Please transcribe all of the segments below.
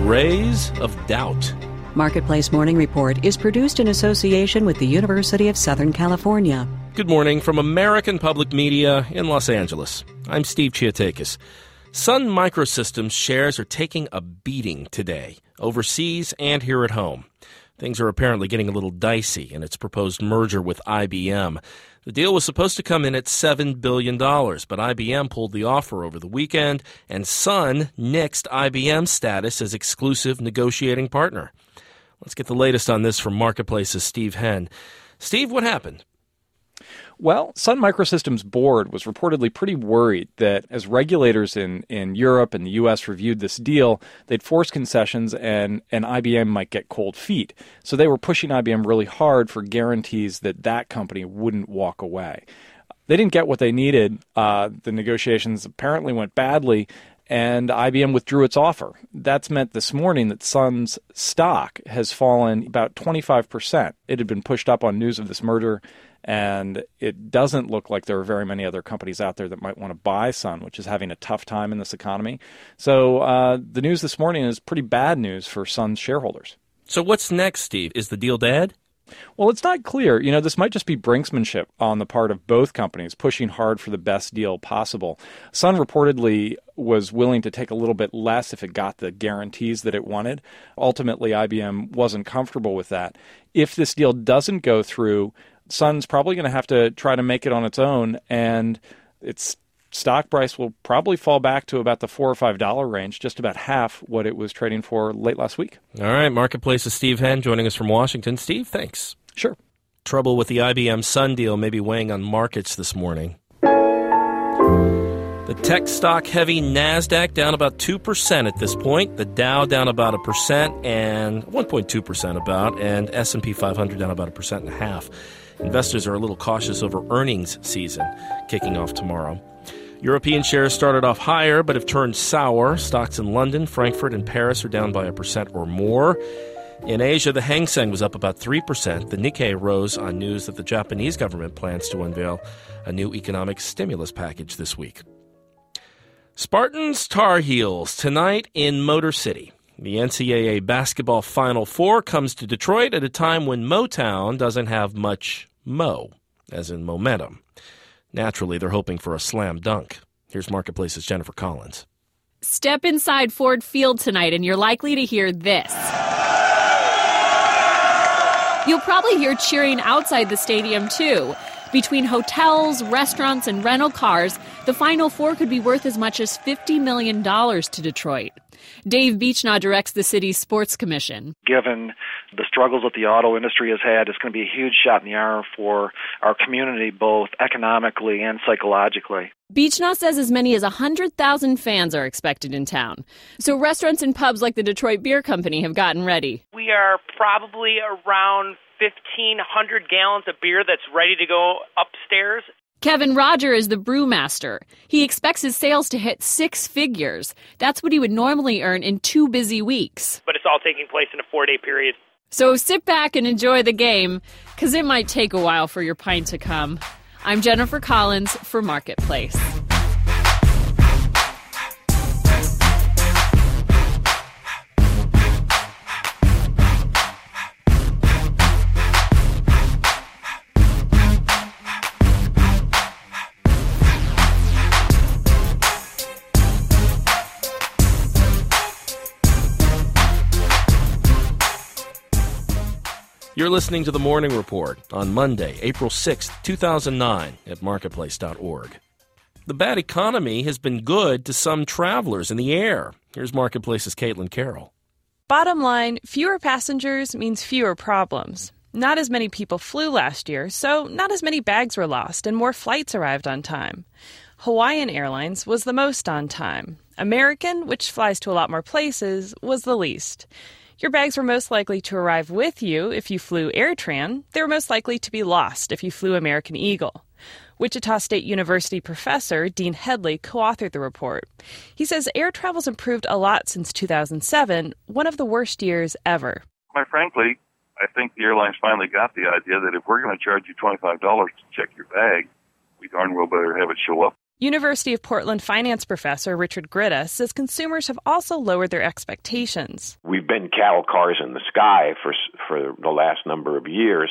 rays of doubt. Marketplace Morning Report is produced in association with the University of Southern California. Good morning from American Public Media in Los Angeles. I'm Steve Chiatakis. Sun Microsystems shares are taking a beating today, overseas and here at home. Things are apparently getting a little dicey in its proposed merger with IBM. The deal was supposed to come in at $7 billion, but IBM pulled the offer over the weekend, and Sun nixed IBM's status as exclusive negotiating partner. Let's get the latest on this from Marketplace's Steve Henn. Steve, what happened? Well, Sun Microsystems' board was reportedly pretty worried that as regulators in Europe and the U.S. reviewed this deal, they'd force concessions and IBM might get cold feet. So they were pushing IBM really hard for guarantees that that company wouldn't walk away. They didn't get what they needed. The negotiations apparently went badly, and IBM withdrew its offer. That's meant this morning that Sun's stock has fallen about 25%. It had been pushed up on news of this merger, and it doesn't look like there are very many other companies out there that might want to buy Sun, which is having a tough time in this economy. So the news this morning is pretty bad news for Sun's shareholders. So what's next, Steve? Is the deal dead? Well, it's not clear. This might just be brinksmanship on the part of both companies, pushing hard for the best deal possible. Sun reportedly was willing to take a little bit less if it got the guarantees that it wanted. Ultimately, IBM wasn't comfortable with that. If this deal doesn't go through, Sun's probably going to have to try to make it on its own, and its stock price will probably fall back to about the $4 or $5 range, just about half what it was trading for late last week. All right, Marketplace's Steve Henn joining us from Washington. Steve, thanks. Sure. Trouble with the IBM Sun deal may be weighing on markets this morning. The tech stock-heavy NASDAQ down about 2% at this point. The Dow down about 1% and 1.2% about, and S&P 500 down about 1.5%. Investors are a little cautious over earnings season kicking off tomorrow. European shares started off higher but have turned sour. Stocks in London, Frankfurt, and Paris are down by 1% or more. In Asia, the Hang Seng was up about 3%. The Nikkei rose on news that the Japanese government plans to unveil a new economic stimulus package this week. Spartans Tar Heels tonight in Motor City. The NCAA Basketball Final Four comes to Detroit at a time when Motown doesn't have much mo, as in momentum. Naturally, they're hoping for a slam dunk. Here's Marketplace's Jennifer Collins. Step inside Ford Field tonight and you're likely to hear this. You'll probably hear cheering outside the stadium, too. Between hotels, restaurants, and rental cars, the Final Four could be worth as much as $50 million to Detroit. Dave Beechnaw directs the city's sports commission. Given the struggles that the auto industry has had, it's going to be a huge shot in the arm for our community, both economically and psychologically. Beechnaw says as many as 100,000 fans are expected in town. So restaurants and pubs like the Detroit Beer Company have gotten ready. We are probably around 1,500 gallons of beer that's ready to go upstairs. Kevin Roger is the brewmaster. He expects his sales to hit 6 figures. That's what he would normally earn in 2 busy weeks. But it's all taking place in a 4-day period. So sit back and enjoy the game, because it might take a while for your pint to come. I'm Jennifer Collins for Marketplace. You're listening to The Morning Report on Monday, April 6, 2009 at marketplace.org. The bad economy has been good to some travelers in the air. Here's Marketplace's Caitlin Carroll. Bottom line, fewer passengers means fewer problems. Not as many people flew last year, so not as many bags were lost and more flights arrived on time. Hawaiian Airlines was the most on time. American, which flies to a lot more places, was the least. Your bags were most likely to arrive with you if you flew AirTran. They were most likely to be lost if you flew American Eagle. Wichita State University professor Dean Headley co-authored the report. He says air travel's improved a lot since 2007, one of the worst years ever. Quite frankly, I think the airlines finally got the idea that if we're going to charge you $25 to check your bag, we darn well better have it show up University of Portland finance professor Richard Gritta says consumers have also lowered their expectations. We've been cattle cars in the sky for the last number of years,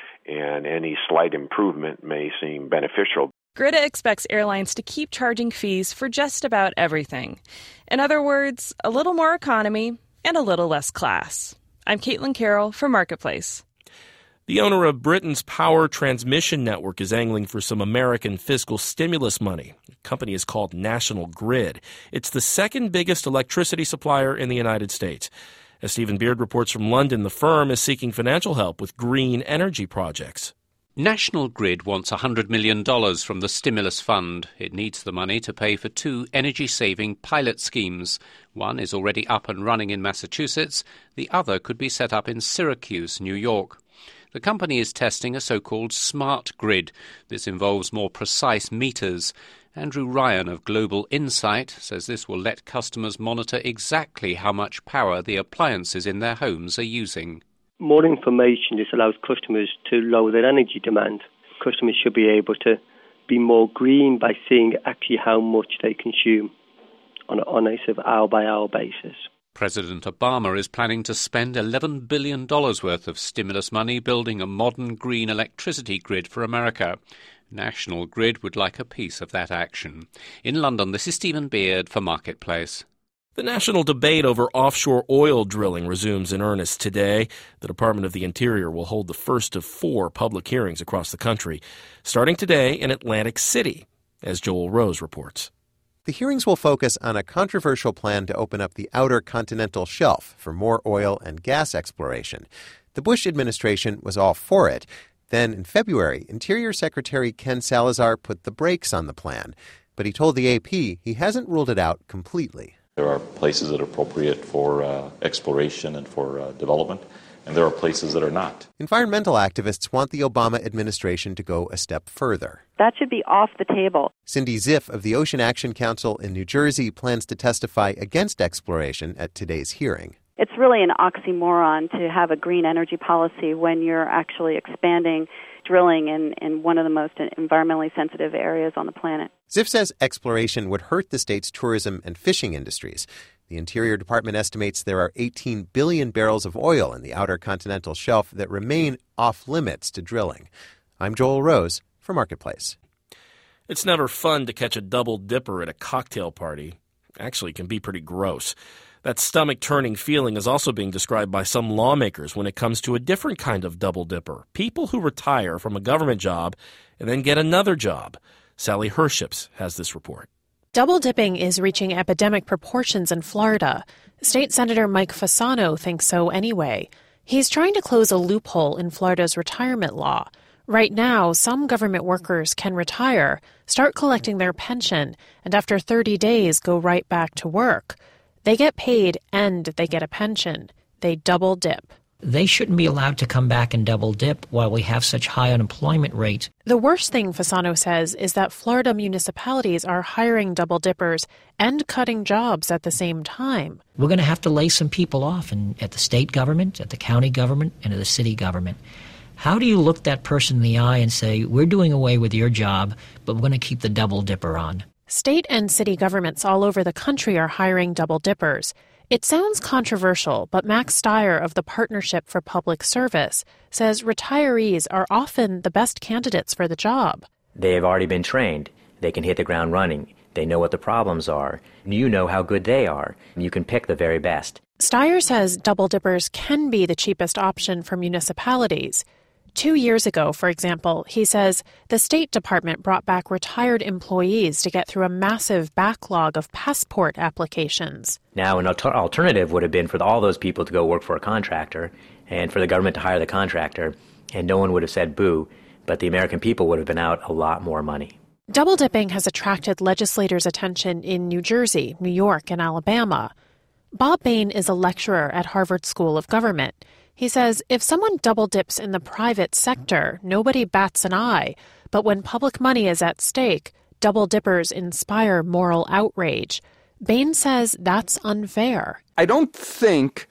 and any slight improvement may seem beneficial. Gritta expects airlines to keep charging fees for just about everything. In other words, a little more economy and a little less class. I'm Caitlin Carroll for Marketplace. The owner of Britain's power transmission network is angling for some American fiscal stimulus money. The company is called National Grid. It's the second biggest electricity supplier in the United States. As Stephen Beard reports from London, the firm is seeking financial help with green energy projects. National Grid wants $100 million from the stimulus fund. It needs the money to pay for 2 energy-saving pilot schemes. One is already up and running in Massachusetts. The other could be set up in Syracuse, New York. The company is testing a so-called smart grid. This involves more precise meters. Andrew Ryan of Global Insight says this will let customers monitor exactly how much power the appliances in their homes are using. More information just allows customers to lower their energy demand. Customers should be able to be more green by seeing actually how much they consume on a sort of hour-by-hour basis. President Obama is planning to spend $11 billion worth of stimulus money building a modern green electricity grid for America. National Grid would like a piece of that action. In London, this is Stephen Beard for Marketplace. The national debate over offshore oil drilling resumes in earnest today. The Department of the Interior will hold the first of 4 public hearings across the country, starting today in Atlantic City, as Joel Rose reports. The hearings will focus on a controversial plan to open up the outer continental shelf for more oil and gas exploration. The Bush administration was all for it. Then, in February, Interior Secretary Ken Salazar put the brakes on the plan. But he told the AP he hasn't ruled it out completely. There are places that are appropriate for exploration and for development, and there are places that are not. Environmental activists want the Obama administration to go a step further. That should be off the table. Cindy Ziff of the Ocean Action Council in New Jersey plans to testify against exploration at today's hearing. It's really an oxymoron to have a green energy policy when you're actually expanding drilling in one of the most environmentally sensitive areas on the planet. Ziff says exploration would hurt the state's tourism and fishing industries. The Interior Department estimates there are 18 billion barrels of oil in the outer continental shelf that remain off limits to drilling. I'm Joel Rose for Marketplace. It's never fun to catch a double dipper at a cocktail party. Actually, it can be pretty gross. That stomach-turning feeling is also being described by some lawmakers when it comes to a different kind of double dipper, people who retire from a government job and then get another job. Sally Herships has this report. Double dipping is reaching epidemic proportions in Florida. State Senator Mike Fasano thinks so anyway. He's trying to close a loophole in Florida's retirement law. Right now, some government workers can retire, start collecting their pension, and after 30 days go right back to work. They get paid and they get a pension. They double dip. They shouldn't be allowed to come back and double dip while we have such high unemployment rate. The worst thing, Fasano says, is that Florida municipalities are hiring double dippers and cutting jobs at the same time. We're going to have to lay some people off at the state government, at the county government, and at the city government. How do you look that person in the eye and say, we're doing away with your job, but we're going to keep the double dipper on? State and city governments all over the country are hiring double dippers. It sounds controversial, but Max Steyer of the Partnership for Public Service says retirees are often the best candidates for the job. They have already been trained. They can hit the ground running. They know what the problems are. You know how good they are. You can pick the very best. Steyer says double dippers can be the cheapest option for municipalities. 2 years ago, for example, he says the State Department brought back retired employees to get through a massive backlog of passport applications. Now, an alternative would have been for all those people to go work for a contractor and for the government to hire the contractor, and no one would have said boo, but the American people would have been out a lot more money. Double dipping has attracted legislators' attention in New Jersey, New York, and Alabama. Bob Bain is a lecturer at Harvard School of Government. He says if someone double dips in the private sector, nobody bats an eye. But when public money is at stake, double dippers inspire moral outrage. Bain says that's unfair. I don't think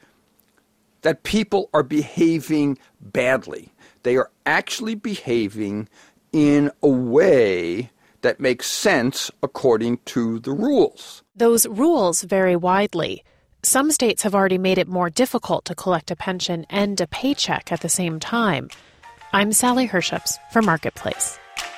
that people are behaving badly. They are actually behaving in a way that makes sense according to the rules. Those rules vary widely. Some states have already made it more difficult to collect a pension and a paycheck at the same time. I'm Sally Herships for Marketplace.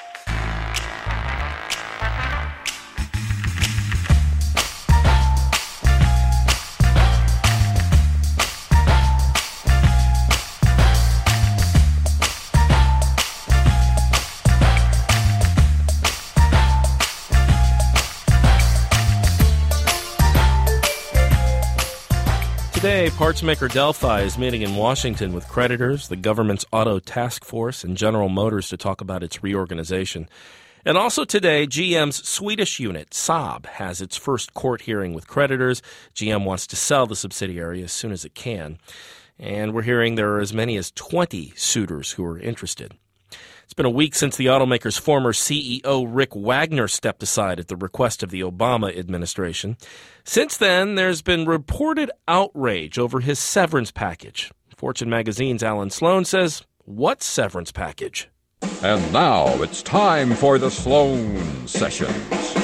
Today, parts maker Delphi is meeting in Washington with creditors, the government's auto task force, and General Motors to talk about its reorganization. And also today, GM's Swedish unit, Saab, has its first court hearing with creditors. GM wants to sell the subsidiary as soon as it can. And we're hearing there are as many as 20 suitors who are interested. It's been a week since the automaker's former CEO, Rick Wagner, stepped aside at the request of the Obama administration. Since then, there's been reported outrage over his severance package. Fortune magazine's Alan Sloan says, "What severance package?" And now it's time for the Sloan Sessions.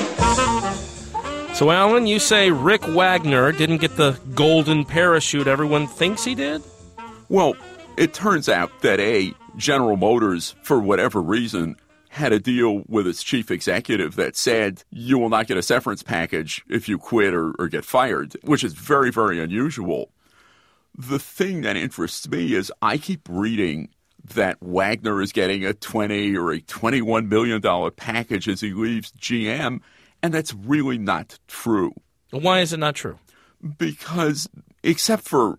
So, Alan, you say Rick Wagner didn't get the golden parachute everyone thinks he did? Well, it turns out that General Motors, for whatever reason, had a deal with its chief executive that said you will not get a severance package if you quit or get fired, which is very, very unusual. The thing that interests me is I keep reading that Wagner is getting a $20 or a $21 million package as he leaves GM, and that's really not true. Why is it not true? Because except for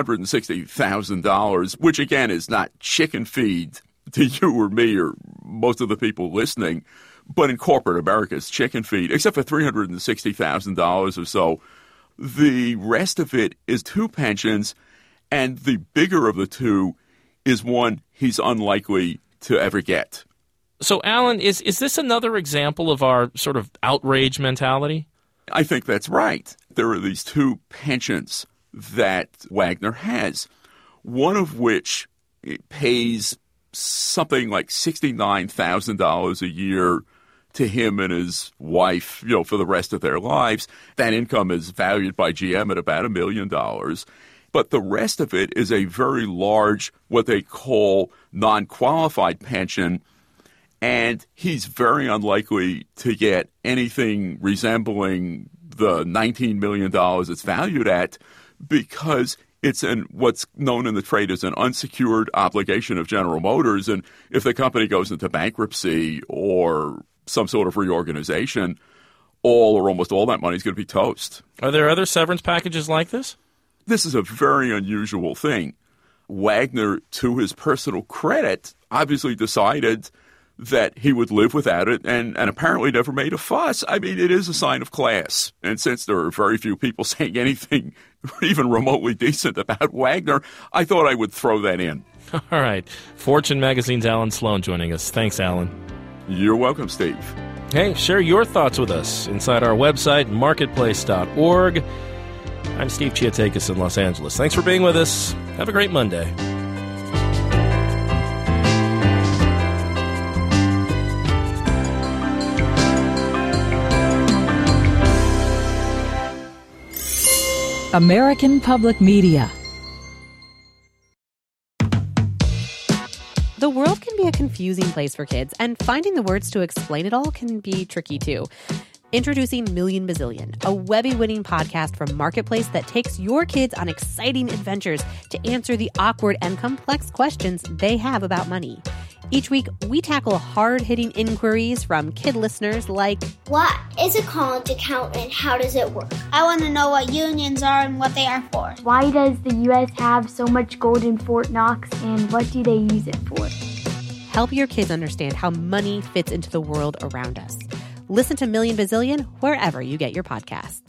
$360,000, which again is not chicken feed to you or me or most of the people listening, but in corporate America it's chicken feed, except for $360,000 or so, the rest of it is two pensions, and the bigger of the two is one he's unlikely to ever get. So, Alan, is this another example of our sort of outrage mentality? I think that's right. There are these two pensions that Wagner has, one of which pays something like $69,000 a year to him and his wife, for the rest of their lives. That income is valued by GM at about $1 million. But the rest of it is a very large, what they call non-qualified pension, and he's very unlikely to get anything resembling the $19 million it's valued at, because it's what's known in the trade as an unsecured obligation of General Motors. And if the company goes into bankruptcy or some sort of reorganization, all or almost all that money is going to be toast. Are there other severance packages like this? This is a very unusual thing. Wagner, to his personal credit, obviously decided that he would live without it and apparently never made a fuss. I mean, it is a sign of class. And since there are very few people saying anything even remotely decent about Wagner, I thought I would throw that in. All right. Fortune magazine's Alan Sloan joining us. Thanks, Alan. You're welcome, Steve. Hey, share your thoughts with us inside our website, marketplace.org. I'm Steve Chiatakis in Los Angeles. Thanks for being with us. Have a great Monday. American Public Media. The world can be a confusing place for kids, and finding the words to explain it all can be tricky too. Introducing Million Bazillion, a Webby-winning podcast from Marketplace that takes your kids on exciting adventures to answer the awkward and complex questions they have about money. Each week, we tackle hard-hitting inquiries from kid listeners like, what is a college account and how does it work? I want to know what unions are and what they are for. Why does the U.S. have so much gold in Fort Knox, and what do they use it for? Help your kids understand how money fits into the world around us. Listen to Million Bazillion wherever you get your podcasts.